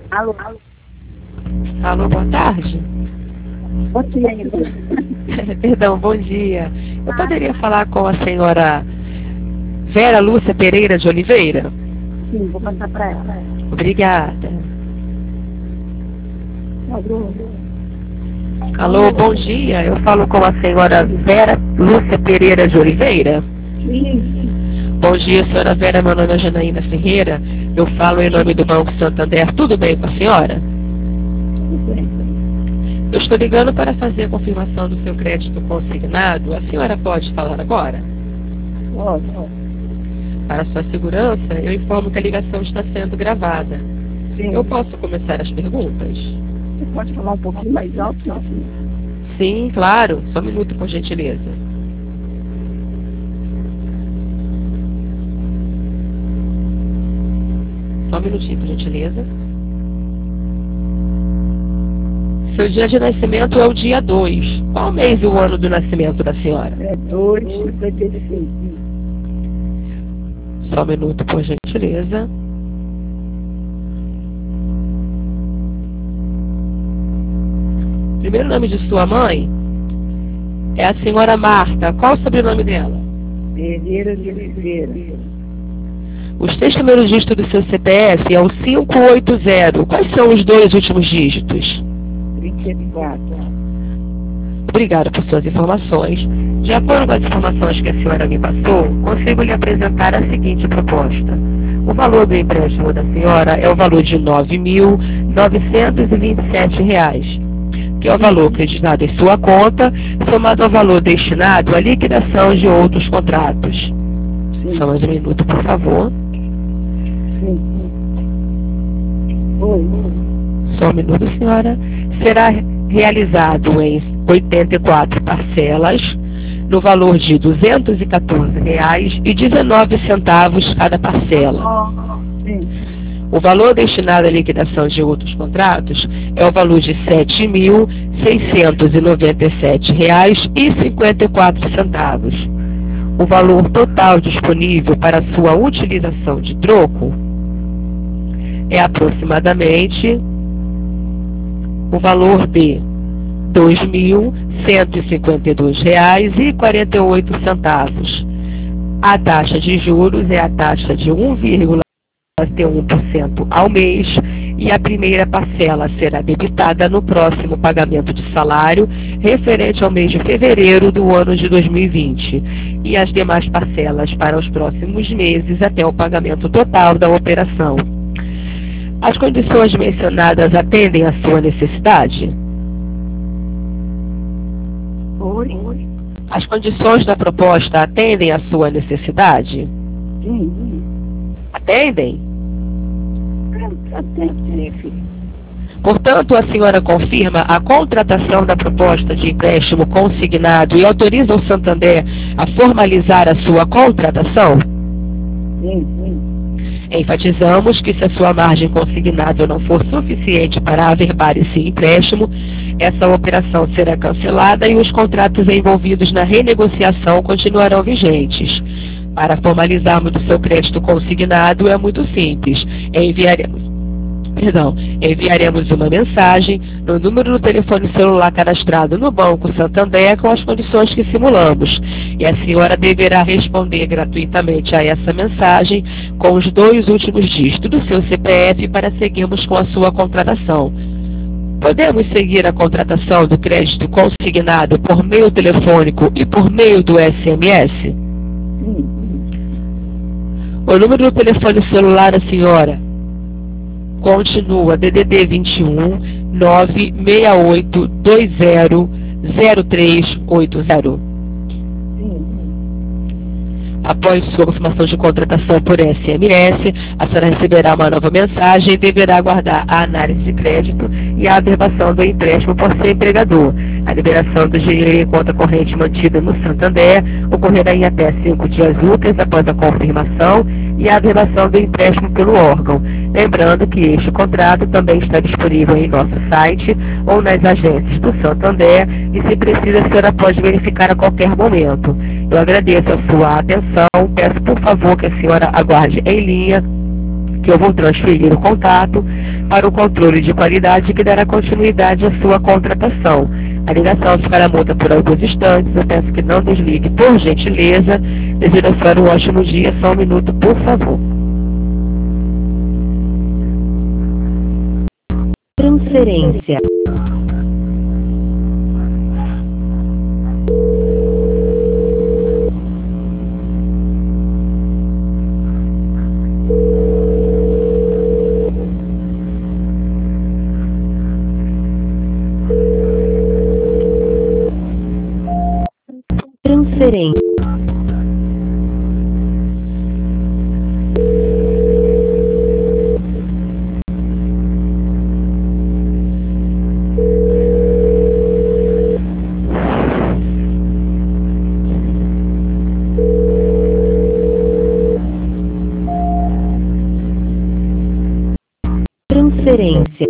Alô? Alô, boa tarde. Bom dia ainda. Perdão, bom dia. Eu poderia falar com a senhora Vera Lúcia Pereira de Oliveira? Sim, vou passar para ela. Obrigada. Alô? Alô, bom dia. Eu falo com a senhora Vera Lúcia Pereira de Oliveira? Sim. Bom dia, senhora Vera. Meu nome é Janaína Ferreira. Eu falo em nome do Banco Santander. Tudo bem com a senhora? Tudo bem. Eu estou ligando para fazer a confirmação do seu crédito consignado. A senhora pode falar agora? Pode. Para sua segurança, eu informo que a ligação está sendo gravada. Sim. Eu posso começar as perguntas? Você pode falar um pouquinho mais alto? Sim, claro. Só um minuto, por gentileza. Só um minutinho, por gentileza. Seu dia de nascimento é o dia 2. Qual mês e o ano do nascimento da senhora? É 2,56. Só um minuto, por gentileza. Primeiro nome de sua mãe é a senhora Marta. Qual o sobrenome dela? Pereira de Oliveira. Os 3 primeiros dígitos do seu CPF é o 580. Quais são os 2 últimos dígitos? 34. Obrigada por suas informações. De acordo com as informações que a senhora me passou, consigo lhe apresentar a seguinte proposta. O valor do empréstimo da senhora é o valor de R$ 9.927, que é o valor creditado em sua conta, somado ao valor destinado à liquidação de outros contratos. Sim. Só mais um minuto, por favor. Sim. Oi. Só um minuto, senhora. Será realizado em 84 parcelas, no valor de R$ 214,19 cada parcela. Sim. O valor destinado à liquidação de outros contratos é o valor de R$ 7.697,54. O valor total disponível para sua utilização de troco é aproximadamente o valor de R$ 2.152,48. A taxa de juros é a taxa de 1,1% ao mês e a primeira parcela será debitada no próximo pagamento de salário referente ao mês de fevereiro do ano de 2020 e as demais parcelas para os próximos meses até o pagamento total da operação. As condições mencionadas atendem à sua necessidade? Oi. As condições da proposta atendem à sua necessidade? Sim. Atendem? Até sim, filho. Portanto, a senhora confirma a contratação da proposta de empréstimo consignado e autoriza o Santander a formalizar a sua contratação? Sim. Enfatizamos que se a sua margem consignada não for suficiente para averbar esse empréstimo, essa operação será cancelada e os contratos envolvidos na renegociação continuarão vigentes. Para formalizarmos o seu crédito consignado é muito simples. Enviaremos uma mensagem no número do telefone celular cadastrado no Banco Santander com as condições que simulamos. E a senhora deverá responder gratuitamente a essa mensagem com os 2 últimos dígitos do seu CPF para seguirmos com a sua contratação. Podemos seguir a contratação do crédito consignado por meio telefônico e por meio do SMS? Sim. O número do telefone celular da senhora continua DDD 21 968200380. Após sua confirmação de contratação por SMS, a senhora receberá uma nova mensagem e deverá aguardar a análise de crédito e a averbação do empréstimo por seu empregador. A liberação do dinheiro em conta corrente mantida no Santander ocorrerá em até 5 dias úteis após a confirmação e a averbação do empréstimo pelo órgão. Lembrando que este contrato também está disponível em nosso site ou nas agências do Santander e, se precisa, a senhora pode verificar a qualquer momento. Eu agradeço a sua atenção. Peço, por favor, que a senhora aguarde em linha, que eu vou transferir o contato para o controle de qualidade que dará continuidade à sua contratação. A ligação ficará muda por alguns instantes. Eu peço que não desligue, por gentileza. Desejo a senhora um ótimo dia. Só um minuto, por favor. Transferência. Transferência. Transferência.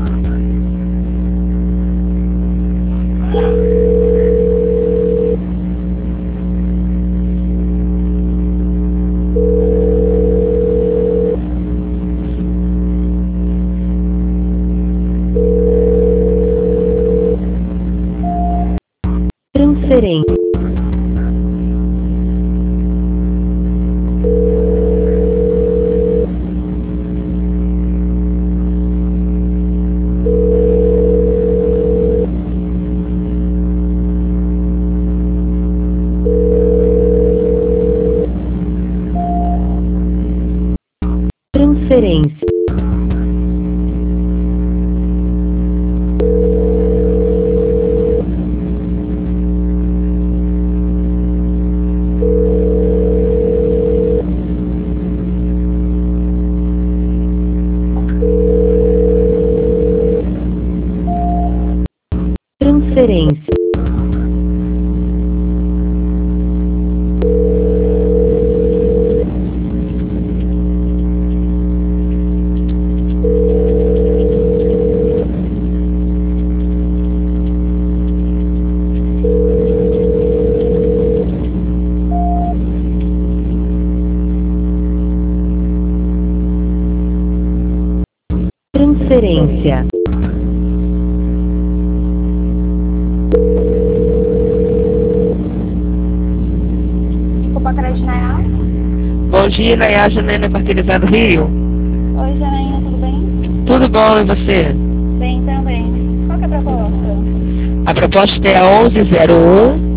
Transferência. Transferência. Transferência. Transferência. Desculpa, crédito Nayá. Bom dia, Nayá Janaína, Quarteirizado Rio. Oi, Janaína, tudo bem? Tudo bom, e você? Bem também. Qual que é a proposta? A proposta é a 1101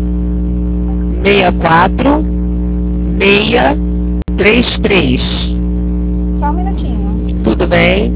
64 633. Só um minutinho. Tudo bem?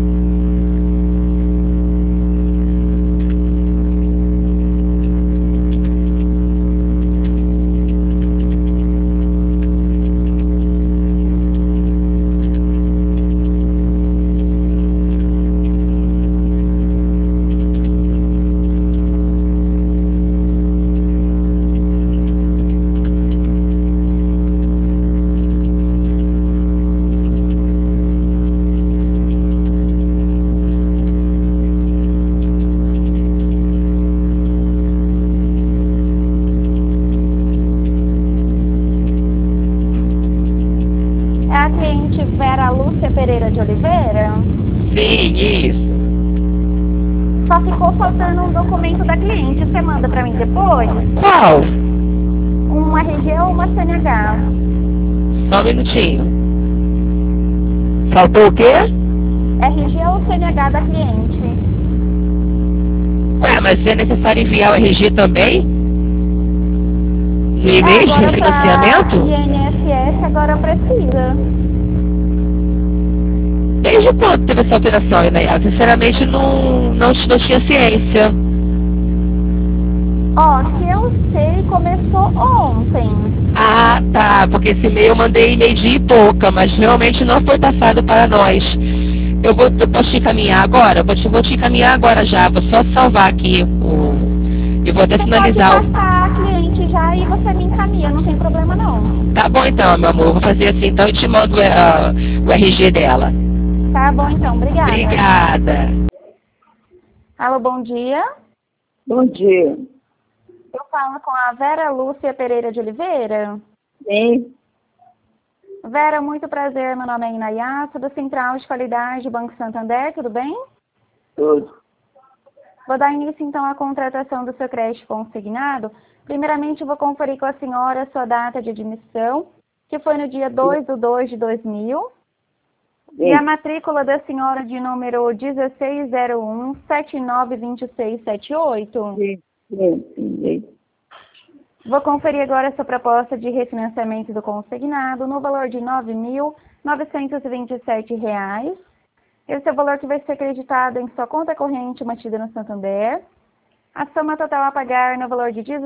É a cliente Vera Lúcia Pereira de Oliveira? Sim, isso. Só ficou faltando um documento da cliente. Você manda pra mim depois? Qual? Uma RG ou uma CNH? Só um minutinho. Faltou o quê? RG ou CNH da cliente? Ué, mas é necessário enviar o RG também? No e-mail de Agora refinanciamento? pra INSS agora precisa. Desde quando teve essa alteração, Inayá? Sinceramente, não tinha ciência. Ó, que eu sei, começou ontem. Ah, tá, porque esse e-mail eu mandei meio-dia e pouca, mas realmente não foi passado para nós. Eu posso te encaminhar agora? Vou te encaminhar agora já, vou só salvar aqui e vou até Você finalizar pode passar a cliente já e você me encaminha, não tem problema não. Tá bom então, meu amor, vou fazer assim, então eu te mando o RG dela. Tá bom então, obrigada. Obrigada. Alô, bom dia. Bom dia. Eu falo com a Vera Lúcia Pereira de Oliveira. Sim. Vera, muito prazer. Meu nome é Inayassa, do Central de Qualidade Banco Santander, tudo bem? Tudo. Vou dar início, então, à contratação do seu crédito consignado. Primeiramente, eu vou conferir com a senhora a sua data de admissão, que foi no dia 2/2/2000, e a matrícula da senhora de número 1601-792678. Sim. Vou conferir agora a sua proposta de refinanciamento do consignado no valor de R$ 9.927. Esse é o valor que vai ser acreditado em sua conta corrente mantida no Santander. A soma total a pagar no valor de R$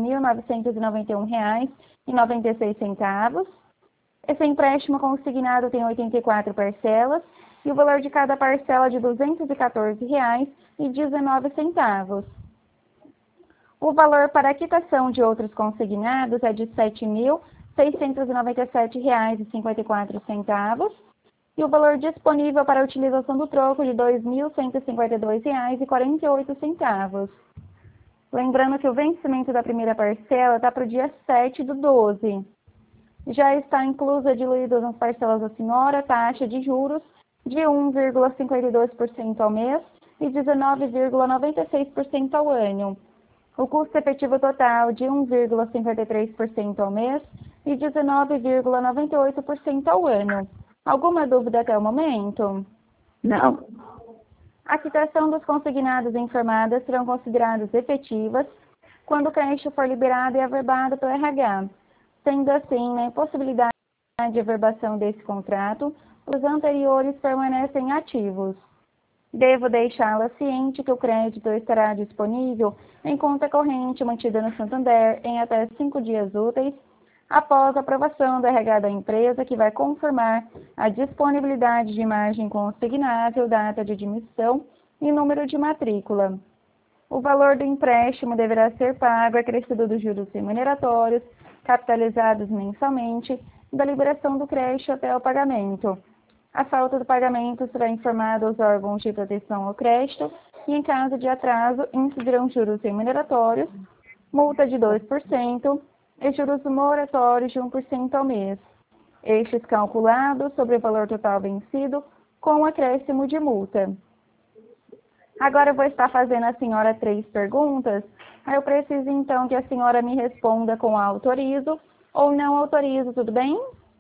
17.991,96. Esse empréstimo consignado tem 84 parcelas e o valor de cada parcela de R$ 214,19. O valor para a quitação de outros consignados é de R$ 7.697,54 e o valor disponível para a utilização do troco de R$ 2.152,48. Lembrando que o vencimento da primeira parcela está para o dia 7/12. Já está inclusa diluída nas parcelas da senhora a taxa de juros de 1,52% ao mês e 19,96% ao ano. O custo efetivo total de 1,53% ao mês e 19,98% ao ano. Alguma dúvida até o momento? Não. A quitação dos consignados informadas serão consideradas efetivas quando o crédito for liberado e averbado pelo RH. Sendo assim, na impossibilidade de averbação desse contrato, os anteriores permanecem ativos. Devo deixá-la ciente que o crédito estará disponível em conta corrente mantida no Santander em até 5 dias úteis após a aprovação do RH da empresa, que vai confirmar a disponibilidade de margem consignável, data de admissão e número de matrícula. O valor do empréstimo deverá ser pago acrescido dos juros remuneratórios, capitalizados mensalmente, da liberação do crédito até o pagamento. A falta do pagamento será informada aos órgãos de proteção ao crédito e, em caso de atraso, incidirão juros remuneratórios, multa de 2% e juros moratórios de 1% ao mês. Estes calculados sobre o valor total vencido com acréscimo de multa. Agora eu vou estar fazendo à senhora 3 perguntas. Eu preciso, então, que a senhora me responda com autorizo ou não autorizo, tudo bem?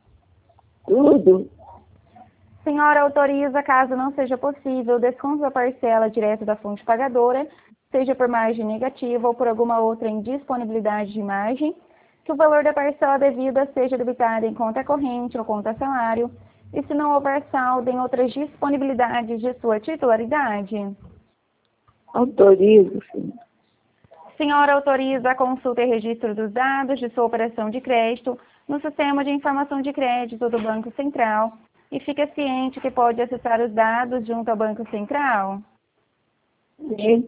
Tudo. Senhora autoriza, caso não seja possível, o desconto da parcela direto da fonte pagadora, seja por margem negativa ou por alguma outra indisponibilidade de margem, que o valor da parcela devida seja debitado em conta corrente ou conta salário, e se não houver saldo em outras disponibilidades de sua titularidade. Autorizo, sim. Senhora autoriza a consulta e registro dos dados de sua operação de crédito no Sistema de Informação de Crédito do Banco Central e fica ciente que pode acessar os dados junto ao Banco Central. Sim.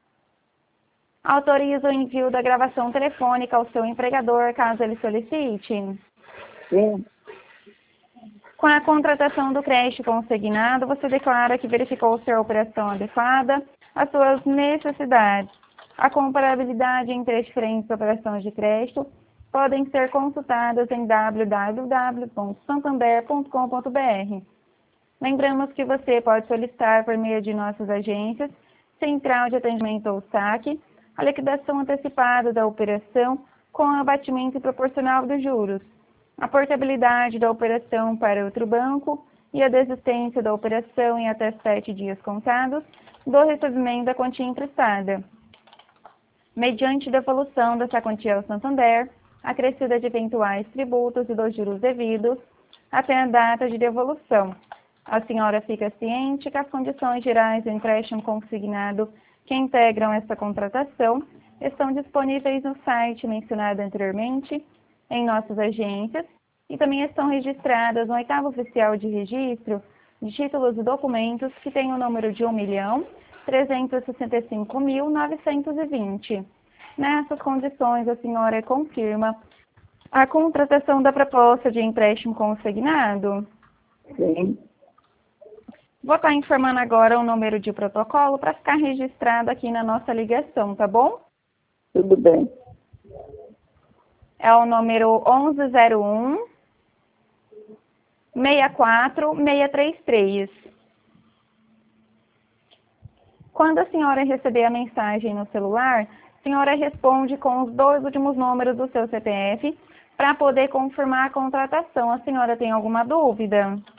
Autoriza o envio da gravação telefônica ao seu empregador, caso ele solicite. Sim. Com a contratação do crédito consignado, você declara que verificou ser a operação adequada às suas necessidades. A comparabilidade entre as diferentes operações de crédito podem ser consultadas em www.santander.com.br. Lembramos que você pode solicitar por meio de nossas agências, Central de Atendimento ou SAC, a liquidação antecipada da operação com abatimento proporcional dos juros, a portabilidade da operação para outro banco e a desistência da operação em até 7 dias contados do recebimento da quantia emprestada, mediante devolução dessa quantia ao Santander, acrescida de eventuais tributos e dos juros devidos, até a data de devolução. A senhora fica ciente que as condições gerais do empréstimo consignado que integram essa contratação estão disponíveis no site mencionado anteriormente, em nossas agências, e também estão registradas no 8º Oficial de Registro de Títulos e Documentos, que tem o número de 1.365.920. Nessas condições, a senhora confirma a contratação da proposta de empréstimo consignado? Sim. Vou estar informando agora o número de protocolo para ficar registrado aqui na nossa ligação, tá bom? Tudo bem. É o número 1101 64633. Quando a senhora receber a mensagem no celular, a senhora responde com os 2 últimos números do seu CPF para poder confirmar a contratação. A senhora tem alguma dúvida?